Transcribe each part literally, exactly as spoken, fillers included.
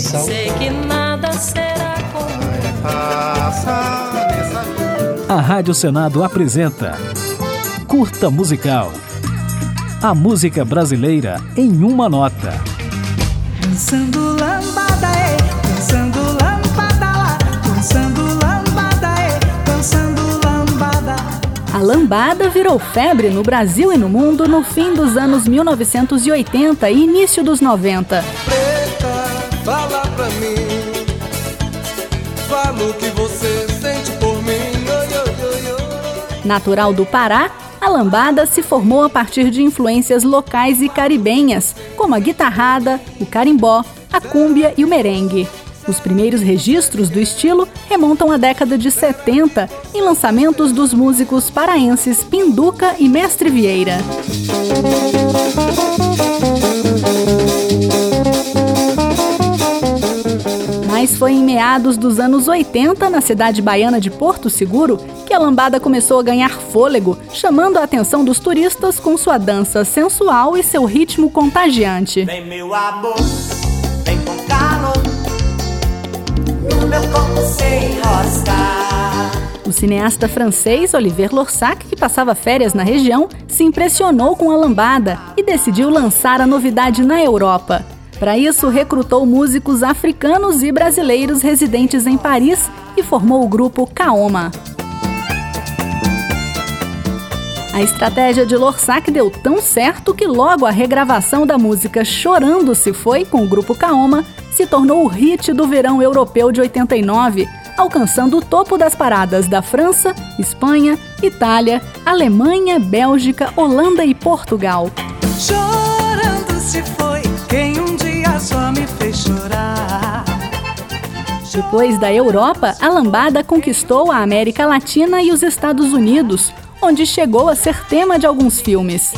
coração. Sei que nada será como A Rádio Senado apresenta Curta Musical. A música brasileira em uma nota. Dançando lambada, é, dançando lambada lá, dançando lambada, é, dançando lambada. A lambada virou febre no Brasil e no mundo no fim dos anos mil novecentos e oitenta e início dos noventa. Preta, fala pra mim, fala o que você sente por mim. Natural do Pará, a lambada se formou a partir de influências locais e caribenhas, como a guitarrada, o carimbó, a cúmbia e o merengue. Os primeiros registros do estilo remontam à década de setenta, em lançamentos dos músicos paraenses Pinduca e Mestre Vieira. Mas foi em meados dos anos oitenta, na cidade baiana de Porto Seguro, que a lambada começou a ganhar fôlego, chamando a atenção dos turistas com sua dança sensual e seu ritmo contagiante. Vem meu amor, vem com calor, no meu corpo se enroscar. O cineasta francês Olivier Lorsac, que passava férias na região, se impressionou com a lambada e decidiu lançar a novidade na Europa. Para isso, recrutou músicos africanos e brasileiros residentes em Paris e formou o grupo Kaoma. A estratégia de Lorsac deu tão certo que logo a regravação da música Chorando Se Foi, com o grupo Kaoma, se tornou o hit do verão europeu de oitenta e nove, alcançando o topo das paradas da França, Espanha, Itália, Alemanha, Bélgica, Holanda e Portugal. Chorando se foi quem um dia só me fez chorar. Depois da Europa, a lambada conquistou a América Latina e os Estados Unidos, onde chegou a ser tema de alguns filmes.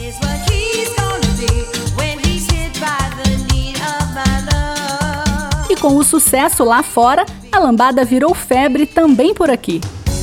E com o sucesso lá fora, a lambada virou febre também por aqui.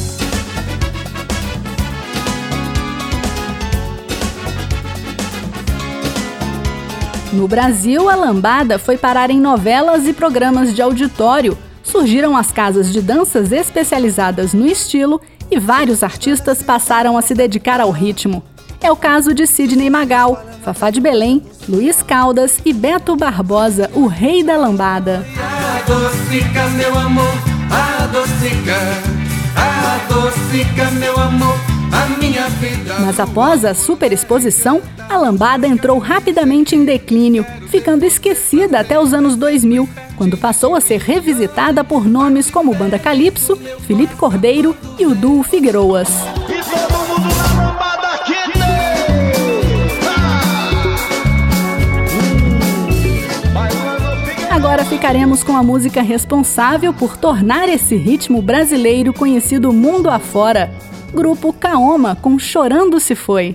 No Brasil, a lambada foi parar em novelas e programas de auditório. Surgiram as casas de danças especializadas no estilo e vários artistas passaram a se dedicar ao ritmo. É o caso de Sidney Magal, Fafá de Belém, Luiz Caldas e Beto Barbosa, o rei da lambada. Adocica, meu amor, adocica, adocica, meu amor, a minha vida. Mas após a superexposição, a lambada entrou rapidamente em declínio, ficando esquecida até os anos dois mil, quando passou a ser revisitada por nomes como Banda Calypso, Felipe Cordeiro e o duo Figueroas. E todo mundo na lambada aqui Agora ficaremos com a música responsável por tornar esse ritmo brasileiro conhecido mundo afora. Grupo Kaoma com Chorando Se Foi.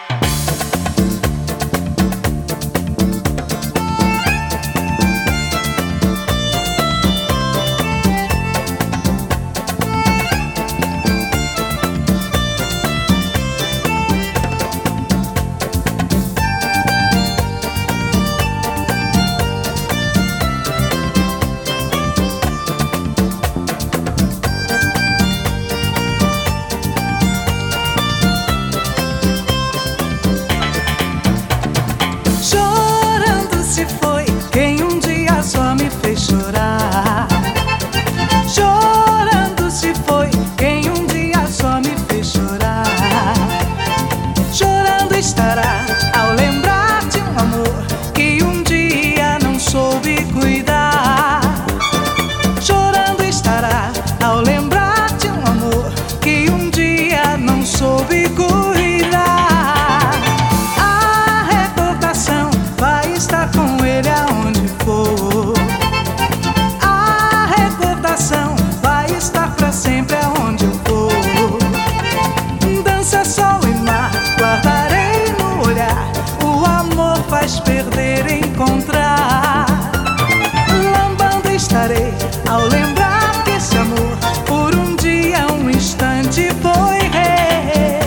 Chorar. Chorando se foi quem um dia só me fez chorar. Chorando estará ao lembrar de um amor que um dia não soube cuidar. Chorando estará ao lembrar de um amor que um dia não soube cuidar. A recordação vai estar com ele aonde for. Vai estar pra sempre aonde eu for. Dança, sol e mar, guardarei no olhar. O amor faz perder e encontrar. Lambando estarei ao lembrar que esse amor por um dia, um instante foi rei.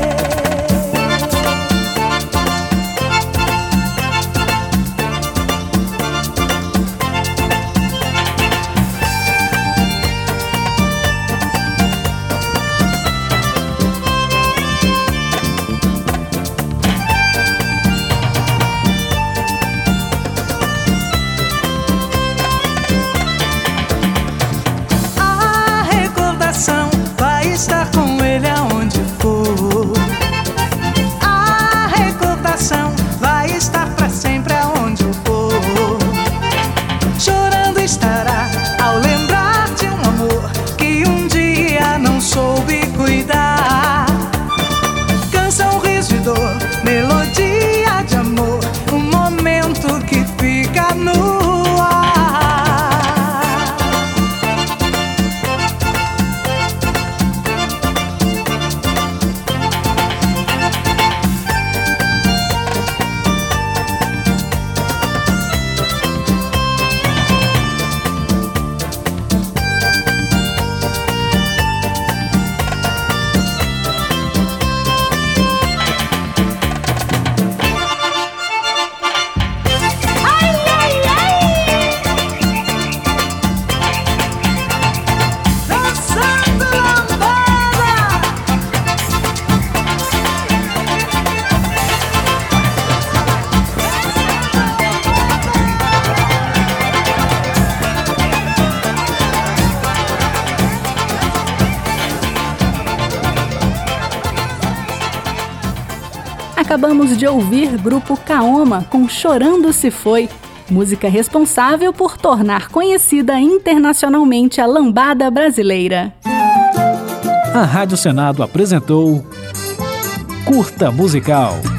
acabamos de ouvir grupo Kaoma com Chorando Se Foi, música responsável por tornar conhecida internacionalmente a lambada brasileira. A Rádio Senado apresentou Curta Musical.